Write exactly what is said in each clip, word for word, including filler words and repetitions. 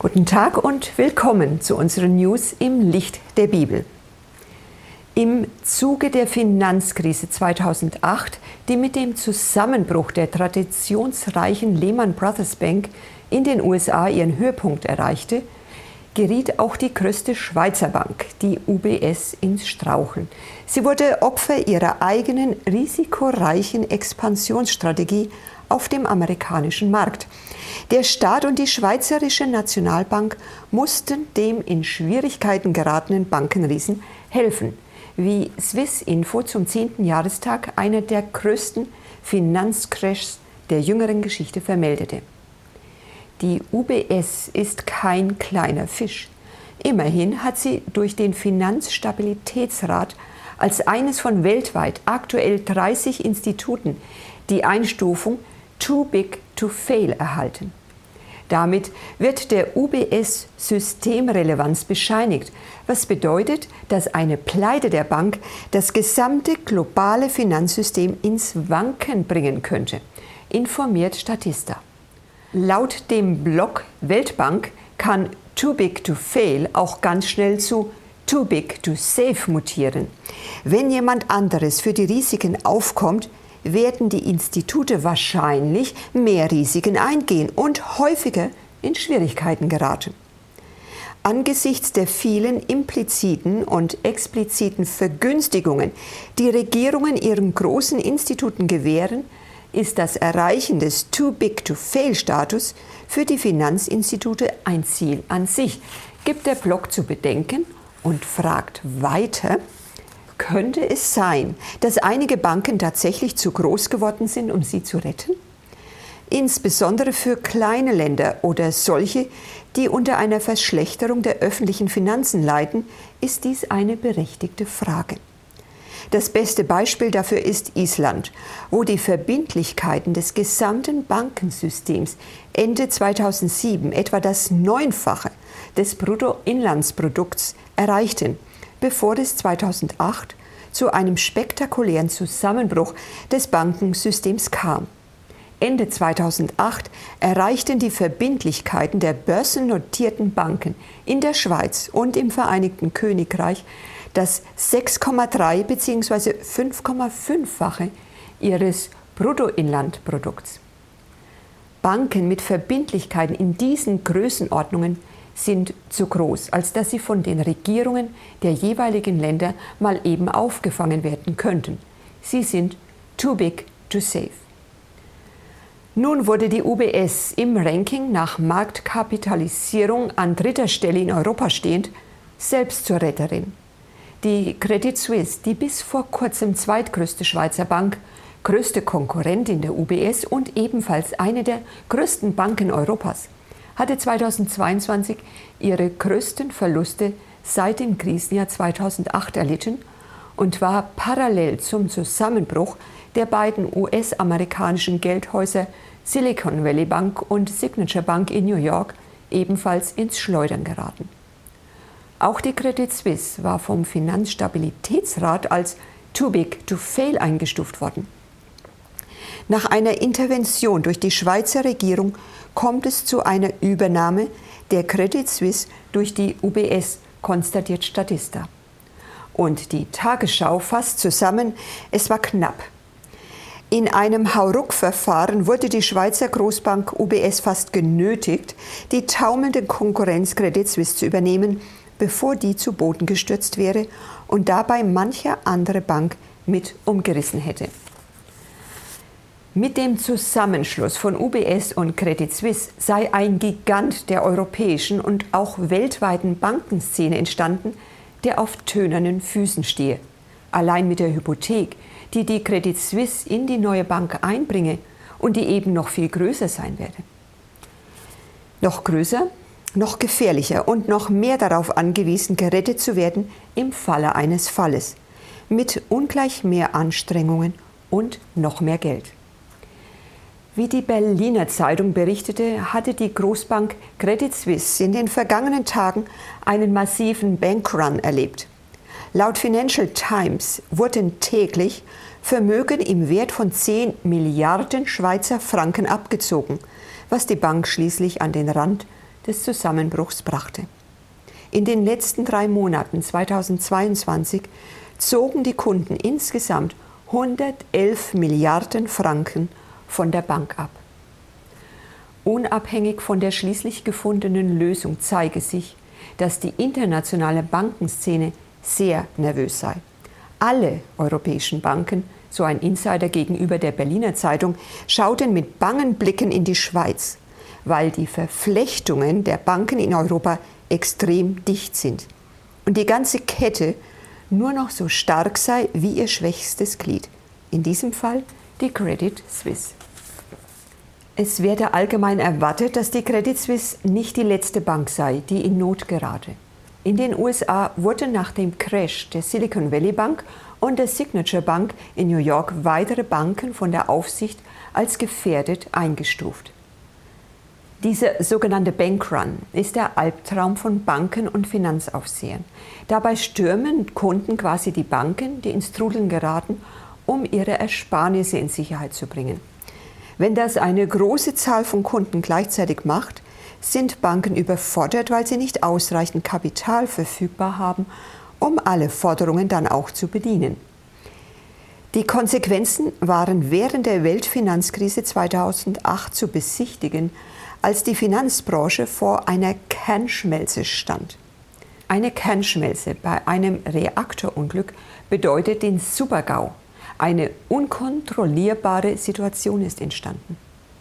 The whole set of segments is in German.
Guten Tag und willkommen zu unseren News im Licht der Bibel. Im Zuge der Finanzkrise zweitausendacht, die mit dem Zusammenbruch der traditionsreichen Lehman Brothers Bank in den U S A ihren Höhepunkt erreichte, geriet auch die größte Schweizer Bank, die U B S, ins Straucheln. Sie wurde Opfer ihrer eigenen risikoreichen Expansionsstrategie auf dem amerikanischen Markt. Der Staat und die Schweizerische Nationalbank mussten dem in Schwierigkeiten geratenen Bankenriesen helfen, wie Swissinfo zum zehnten Jahrestag einer der größten Finanzcrashs der jüngeren Geschichte vermeldete. Die U B S ist kein kleiner Fisch. Immerhin hat sie durch den Finanzstabilitätsrat als eines von weltweit aktuell dreißig Instituten die Einstufung Too Big to Fail erhalten. Damit wird der U B S Systemrelevanz bescheinigt, was bedeutet, dass eine Pleite der Bank das gesamte globale Finanzsystem ins Wanken bringen könnte, informiert Statista. Laut dem Blog Weltbank kann Too Big to Fail auch ganz schnell zu Too Big to Save mutieren. Wenn jemand anderes für die Risiken aufkommt, werden die Institute wahrscheinlich mehr Risiken eingehen und häufiger in Schwierigkeiten geraten. Angesichts der vielen impliziten und expliziten Vergünstigungen, die Regierungen ihren großen Instituten gewähren, ist das Erreichen des Too-Big-to-Fail-Status für die Finanzinstitute ein Ziel an sich, gibt der Blog zu bedenken und fragt weiter: Könnte es sein, dass einige Banken tatsächlich zu groß geworden sind, um sie zu retten? Insbesondere für kleine Länder oder solche, die unter einer Verschlechterung der öffentlichen Finanzen leiden, ist dies eine berechtigte Frage. Das beste Beispiel dafür ist Island, wo die Verbindlichkeiten des gesamten Bankensystems Ende zweitausendsieben etwa das Neunfache des Bruttoinlandsprodukts erreichten, bevor es zweitausendacht zu einem spektakulären Zusammenbruch des Bankensystems kam. Ende zweitausendacht erreichten die Verbindlichkeiten der börsennotierten Banken in der Schweiz und im Vereinigten Königreich das sechs Komma drei bzw. fünf Komma fünf-fache ihres Bruttoinlandprodukts. Banken mit Verbindlichkeiten in diesen Größenordnungen sind zu groß, als dass sie von den Regierungen der jeweiligen Länder mal eben aufgefangen werden könnten. Sie sind too big to save. Nun wurde die U B S im Ranking nach Marktkapitalisierung an dritter Stelle in Europa stehend selbst zur Retterin. Die Credit Suisse, die bis vor kurzem zweitgrößte Schweizer Bank, größte Konkurrentin der U B S und ebenfalls eine der größten Banken Europas, hatte zweitausendzweiundzwanzig ihre größten Verluste seit dem Krisenjahr zweitausendacht erlitten und war parallel zum Zusammenbruch der beiden U S-amerikanischen Geldhäuser Silicon Valley Bank und Signature Bank in New York ebenfalls ins Schleudern geraten. Auch die Credit Suisse war vom Finanzstabilitätsrat als Too Big to Fail eingestuft worden. Nach einer Intervention durch die Schweizer Regierung kommt es zu einer Übernahme der Credit Suisse durch die U B S, konstatiert Statista. Und die Tagesschau fasst zusammen: Es war knapp. In einem Hauruck-Verfahren wurde die Schweizer Großbank U B S fast genötigt, die taumelnde Konkurrenz Credit Suisse zu übernehmen, bevor die zu Boden gestürzt wäre und dabei mancher andere Bank mit umgerissen hätte. Mit dem Zusammenschluss von U B S und Credit Suisse sei ein Gigant der europäischen und auch weltweiten Bankenszene entstanden, der auf tönernen Füßen stehe. Allein mit der Hypothek, die die Credit Suisse in die neue Bank einbringe und die eben noch viel größer sein werde. Noch größer, noch gefährlicher und noch mehr darauf angewiesen, gerettet zu werden im Falle eines Falles, mit ungleich mehr Anstrengungen und noch mehr Geld. Wie die Berliner Zeitung berichtete, hatte die Großbank Credit Suisse in den vergangenen Tagen einen massiven Bankrun erlebt. Laut Financial Times wurden täglich Vermögen im Wert von zehn Milliarden Schweizer Franken abgezogen, was die Bank schließlich an den Rand des Zusammenbruchs brachte. In den letzten drei Monaten zweitausendzweiundzwanzig zogen die Kunden insgesamt hundertelf Milliarden Franken von der Bank ab. Unabhängig von der schließlich gefundenen Lösung zeige sich, dass die internationale Bankenszene sehr nervös sei. Alle europäischen Banken, so ein Insider gegenüber der Berliner Zeitung, schauten mit bangen Blicken in die Schweiz, weil die Verflechtungen der Banken in Europa extrem dicht sind und die ganze Kette nur noch so stark sei wie ihr schwächstes Glied, in diesem Fall die Credit Suisse. Es werde allgemein erwartet, dass die Credit Suisse nicht die letzte Bank sei, die in Not gerate. In den U S A wurden nach dem Crash der Silicon Valley Bank und der Signature Bank in New York weitere Banken von der Aufsicht als gefährdet eingestuft. Dieser sogenannte Bankrun ist der Albtraum von Banken und Finanzaufsehern. Dabei stürmen Kunden quasi die Banken, die ins Trudeln geraten, um ihre Ersparnisse in Sicherheit zu bringen. Wenn das eine große Zahl von Kunden gleichzeitig macht, sind Banken überfordert, weil sie nicht ausreichend Kapital verfügbar haben, um alle Forderungen dann auch zu bedienen. Die Konsequenzen waren während der Weltfinanzkrise zweitausendacht zu besichtigen, als die Finanzbranche vor einer Kernschmelze stand. Eine Kernschmelze bei einem Reaktorunglück bedeutet den Super-GAU. Eine unkontrollierbare Situation ist entstanden.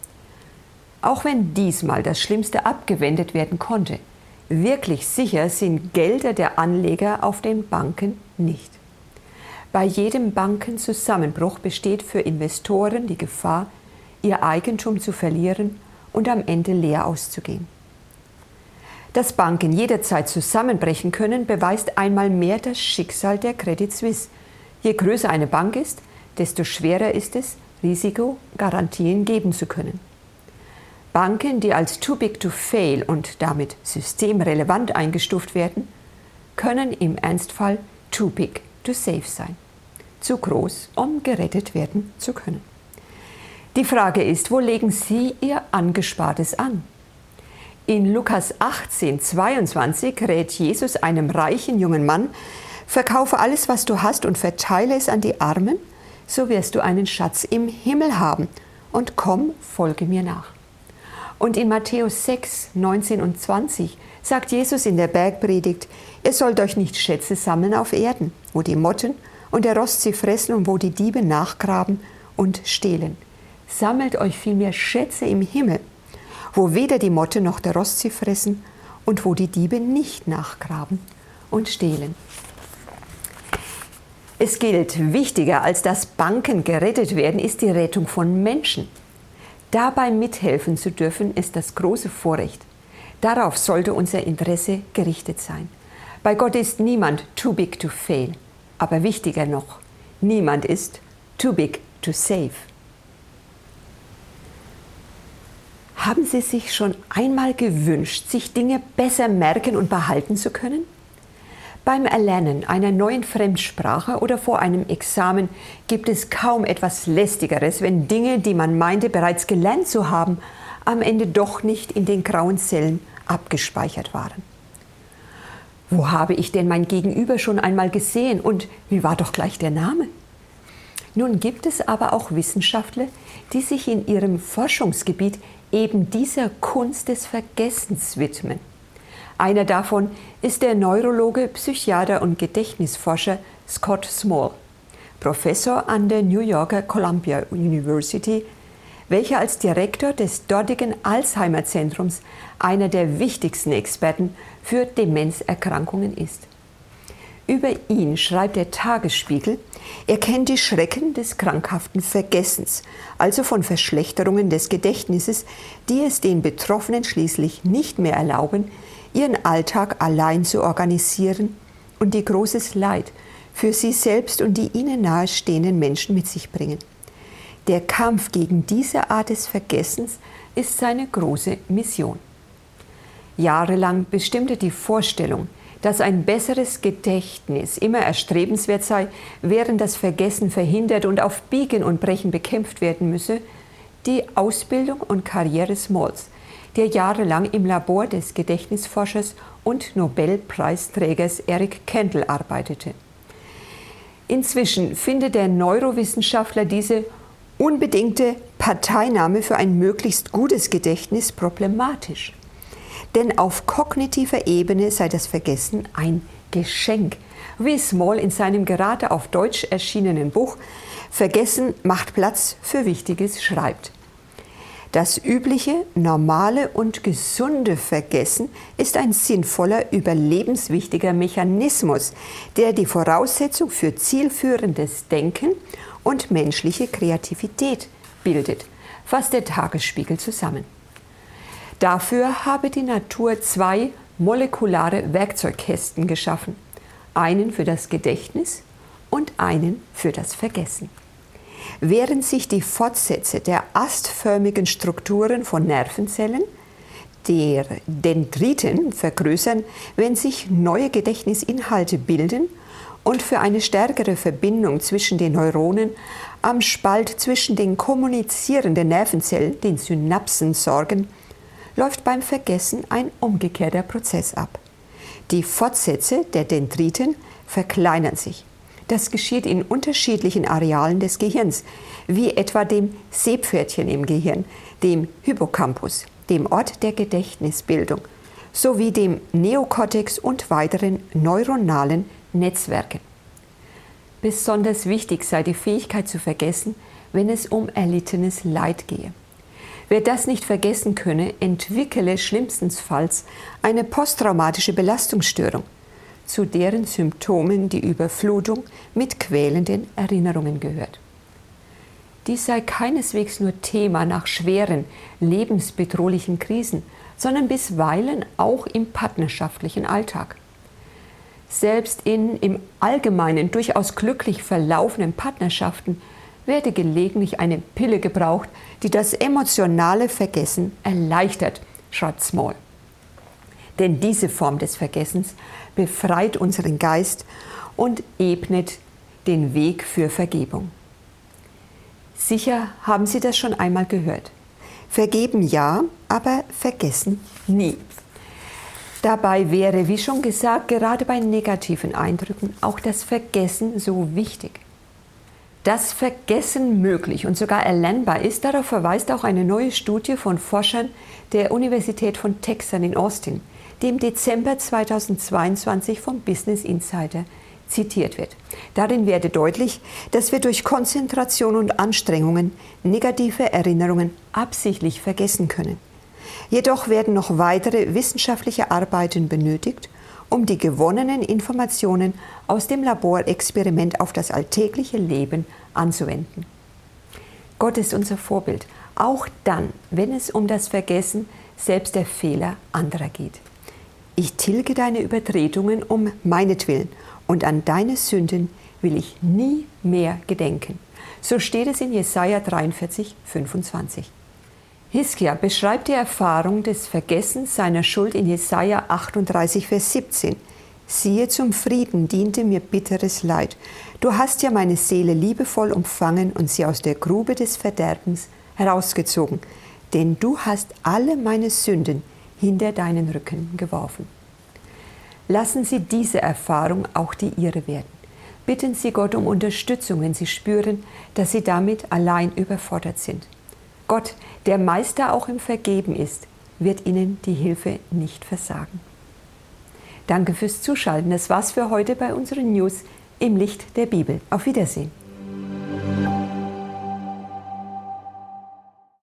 Auch wenn diesmal das Schlimmste abgewendet werden konnte, wirklich sicher sind Gelder der Anleger auf den Banken nicht. Bei jedem Bankenzusammenbruch besteht für Investoren die Gefahr, ihr Eigentum zu verlieren und am Ende leer auszugehen. Dass Banken jederzeit zusammenbrechen können, beweist einmal mehr das Schicksal der Credit Suisse. Je größer eine Bank ist, desto schwerer ist es, Risikogarantien geben zu können. Banken, die als too big to fail und damit systemrelevant eingestuft werden, können im Ernstfall too big to save sein. Zu groß, um gerettet werden zu können. Die Frage ist, wo legen Sie Ihr Angespartes an? In Lukas achtzehn, zweiundzwanzig rät Jesus einem reichen jungen Mann: Verkaufe alles, was du hast, und verteile es an die Armen, so wirst du einen Schatz im Himmel haben, und komm, folge mir nach. Und in Matthäus sechs, neunzehn und zwanzig sagt Jesus in der Bergpredigt: Ihr sollt euch nicht Schätze sammeln auf Erden, wo die Motten und der Rost sie fressen und wo die Diebe nachgraben und stehlen. Sammelt euch vielmehr Schätze im Himmel, wo weder die Motte noch der Rost sie fressen und wo die Diebe nicht nachgraben und stehlen. Es gilt, wichtiger als dass Banken gerettet werden, ist die Rettung von Menschen. Dabei mithelfen zu dürfen, ist das große Vorrecht. Darauf sollte unser Interesse gerichtet sein. Bei Gott ist niemand too big to fail. Aber wichtiger noch, niemand ist too big to save. Haben Sie sich schon einmal gewünscht, sich Dinge besser merken und behalten zu können? Beim Erlernen einer neuen Fremdsprache oder vor einem Examen gibt es kaum etwas Lästigeres, wenn Dinge, die man meinte bereits gelernt zu haben, am Ende doch nicht in den grauen Zellen abgespeichert waren. Wo habe ich denn mein Gegenüber schon einmal gesehen und wie war doch gleich der Name? Nun gibt es aber auch Wissenschaftler, die sich in ihrem Forschungsgebiet eben dieser Kunst des Vergessens widmen. Einer davon ist der Neurologe, Psychiater und Gedächtnisforscher Scott Small, Professor an der New Yorker Columbia University, welcher als Direktor des dortigen Alzheimer-Zentrums einer der wichtigsten Experten für Demenzerkrankungen ist. Über ihn schreibt der Tagesspiegel: Er kennt die Schrecken des krankhaften Vergessens, also von Verschlechterungen des Gedächtnisses, die es den Betroffenen schließlich nicht mehr erlauben, ihren Alltag allein zu organisieren und die großes Leid für sie selbst und die ihnen nahestehenden Menschen mit sich bringen. Der Kampf gegen diese Art des Vergessens ist seine große Mission. Jahrelang bestimmte die Vorstellung, dass ein besseres Gedächtnis immer erstrebenswert sei, während das Vergessen verhindert und auf Biegen und Brechen bekämpft werden müsse, die Ausbildung und Karriere Smalls, der jahrelang im Labor des Gedächtnisforschers und Nobelpreisträgers Eric Kandel arbeitete. Inzwischen findet der Neurowissenschaftler diese unbedingte Parteinahme für ein möglichst gutes Gedächtnis problematisch. Denn auf kognitiver Ebene sei das Vergessen ein Geschenk, wie Small in seinem gerade auf Deutsch erschienenen Buch Vergessen macht Platz für Wichtiges schreibt. Das übliche, normale und gesunde Vergessen ist ein sinnvoller, überlebenswichtiger Mechanismus, der die Voraussetzung für zielführendes Denken und menschliche Kreativität bildet, fasst der Tagesspiegel zusammen. Dafür habe die Natur zwei molekulare Werkzeugkästen geschaffen, einen für das Gedächtnis und einen für das Vergessen. Während sich die Fortsätze der astförmigen Strukturen von Nervenzellen, der Dendriten, vergrößern, wenn sich neue Gedächtnisinhalte bilden und für eine stärkere Verbindung zwischen den Neuronen am Spalt zwischen den kommunizierenden Nervenzellen, den Synapsen, sorgen, läuft beim Vergessen ein umgekehrter Prozess ab. Die Fortsätze der Dendriten verkleinern sich. Das geschieht in unterschiedlichen Arealen des Gehirns, wie etwa dem Seepferdchen im Gehirn, dem Hippocampus, dem Ort der Gedächtnisbildung, sowie dem Neokortex und weiteren neuronalen Netzwerken. Besonders wichtig sei die Fähigkeit zu vergessen, wenn es um erlittenes Leid gehe. Wer das nicht vergessen könne, entwickele schlimmstenfalls eine posttraumatische Belastungsstörung, zu deren Symptomen die Überflutung mit quälenden Erinnerungen gehört. Dies sei keineswegs nur Thema nach schweren, lebensbedrohlichen Krisen, sondern bisweilen auch im partnerschaftlichen Alltag. Selbst in im Allgemeinen durchaus glücklich verlaufenden Partnerschaften werde gelegentlich eine Pille gebraucht, die das emotionale Vergessen erleichtert, schreibt Small. Denn diese Form des Vergessens befreit unseren Geist und ebnet den Weg für Vergebung. Sicher haben Sie das schon einmal gehört. Vergeben ja, aber vergessen nie. Dabei wäre, wie schon gesagt, gerade bei negativen Eindrücken auch das Vergessen so wichtig. Dass Vergessen möglich und sogar erlernbar ist, darauf verweist auch eine neue Studie von Forschern der Universität von Texas in Austin, die im Dezember zweitausendzweiundzwanzig vom Business Insider zitiert wird. Darin werde deutlich, dass wir durch Konzentration und Anstrengungen negative Erinnerungen absichtlich vergessen können. Jedoch werden noch weitere wissenschaftliche Arbeiten benötigt, um die gewonnenen Informationen aus dem Laborexperiment auf das alltägliche Leben anzuwenden. Gott ist unser Vorbild, auch dann, wenn es um das Vergessen selbst der Fehler anderer geht. Ich tilge deine Übertretungen um meinetwillen und an deine Sünden will ich nie mehr gedenken. So steht es in Jesaja dreiundvierzig, fünfundzwanzig. Hiskia beschreibt die Erfahrung des Vergessens seiner Schuld in Jesaja achtunddreißig, Vers siebzehn. Siehe, zum Frieden diente mir bitteres Leid. Du hast ja meine Seele liebevoll umfangen und sie aus der Grube des Verderbens herausgezogen. Denn du hast alle meine Sünden hinter deinen Rücken geworfen. Lassen Sie diese Erfahrung auch die Ihre werden. Bitten Sie Gott um Unterstützung, wenn Sie spüren, dass Sie damit allein überfordert sind. Gott, der Meister auch im Vergeben ist, wird Ihnen die Hilfe nicht versagen. Danke fürs Zuschalten. Das war's für heute bei unseren News im Licht der Bibel. Auf Wiedersehen.